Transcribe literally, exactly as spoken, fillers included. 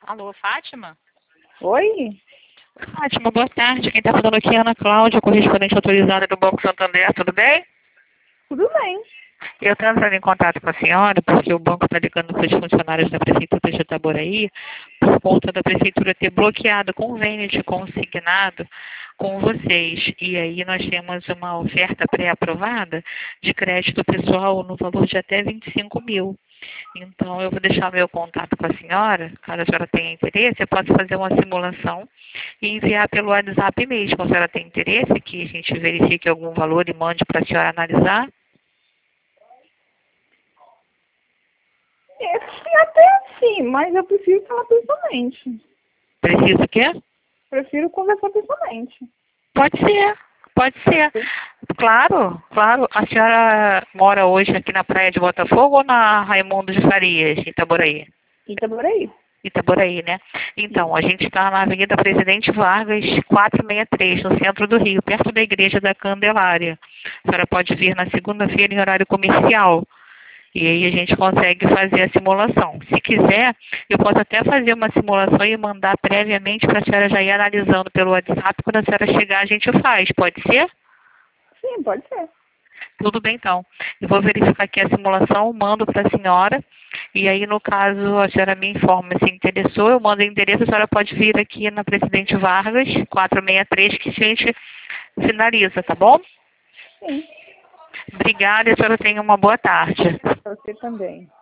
Alô, Fátima? Oi? Fátima, boa tarde. Quem está falando aqui é a Ana Cláudia, correspondente autorizada do Banco Santander. Tudo bem? Tudo bem. Eu estou entrando em contato com a senhora porque o banco está ligando para os funcionários da Prefeitura de Itaboraí por conta da Prefeitura ter bloqueado convênio de consignado com vocês. E aí nós temos uma oferta pré-aprovada de crédito pessoal no valor de até vinte e cinco mil. Então, eu vou deixar meu contato com a senhora, caso a senhora tenha interesse, eu posso fazer uma simulação e enviar pelo WhatsApp mesmo. Se a senhora tem interesse, que a gente verifique algum valor e mande para a senhora analisar. É, sim, até sim, mas eu prefiro falar pessoalmente. Precisa o quê? Prefiro conversar pessoalmente. Pode ser, pode ser. Claro, claro. A senhora mora hoje aqui na praia de Botafogo ou na Raimundo de Farias, em Itaboraí? Itaboraí. Itaboraí, né? Então, a gente está na Avenida Presidente Vargas, quatrocentos e sessenta e três, no centro do Rio, perto da Igreja da Candelária. A senhora pode vir na segunda-feira em horário comercial. E aí a gente consegue fazer a simulação. Se quiser, eu posso até fazer uma simulação e mandar previamente para a senhora já ir analisando pelo WhatsApp. Quando a senhora chegar, a gente faz. Pode ser? Sim, pode ser. Tudo bem, então. Eu vou verificar aqui a simulação, mando para a senhora. E aí, no caso, a senhora me informa se interessou. Eu mando o endereço, a senhora pode vir aqui na Presidente Vargas, quatrocentos e sessenta e três, que a gente finaliza, tá bom? Sim. Obrigada e a senhora tenha uma boa tarde. Você também.